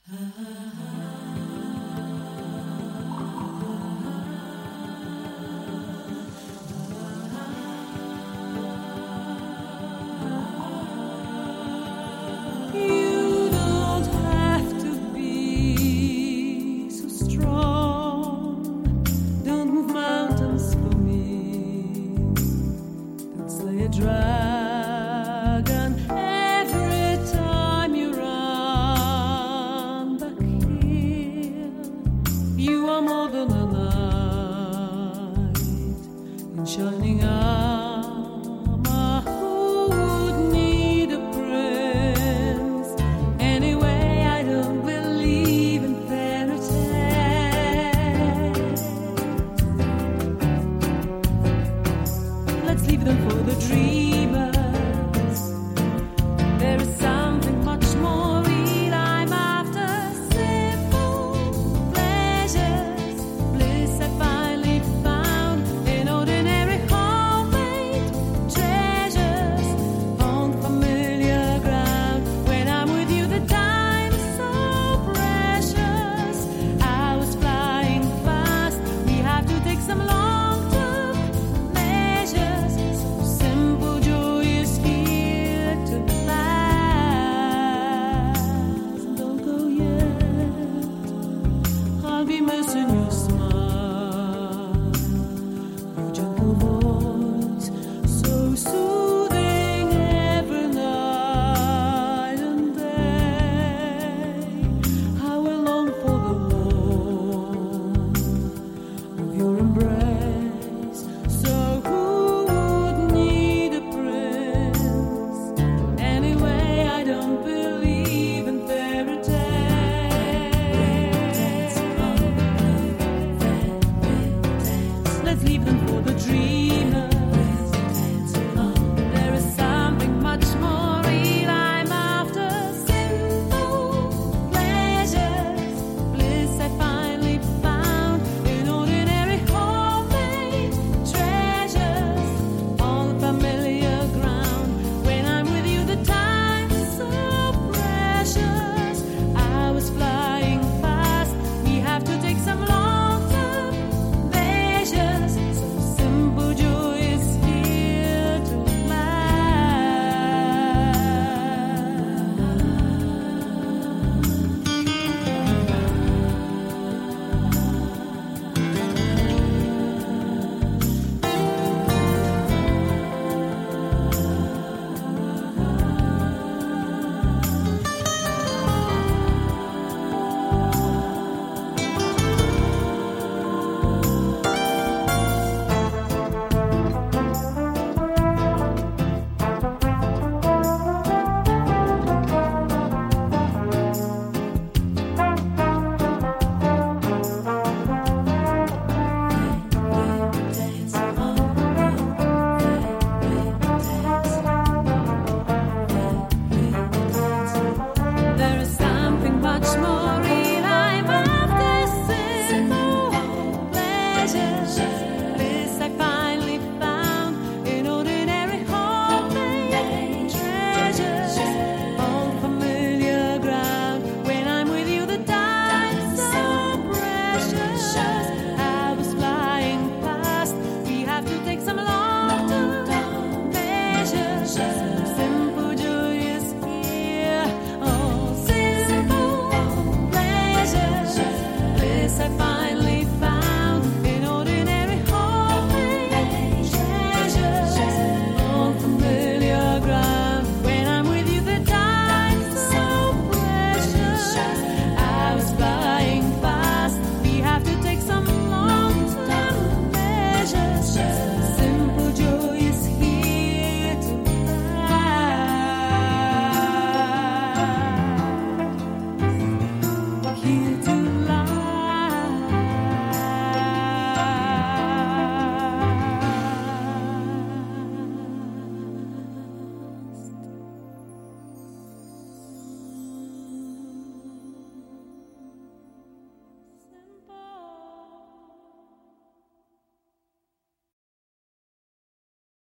You don't have to be so strong. Don't move mountains for me. Don't slay a dragon every time you run back here. You are more than a knight in shining armor. Who would need a prince? Anyway, I don't believe in fairy tales. Let's leave them for the dreamers. There is something much more real I'm after. Simple pleasures, bliss I finally found in ordinary homemade treasures on familiar ground. When I'm with you, the time is so precious. I was flying fast. We have to take some long-term measures. So simple joy is here to last. Don't go yet. I'll be missing your smile, your gentle voice, so soothing every night and day. I will long for the warmth of your embrace. So who would need a prince? Anyway, I don't believe in fairy tales. Let's leave them for the dreamers. There is something much more real I'm after. Simple pleasures, bliss I finally found in ordinary homemade treasures on familiar ground. When I'm with you, the time is so precious. I was flying fast. We have to take some long-term measures. So simple joy is here to There is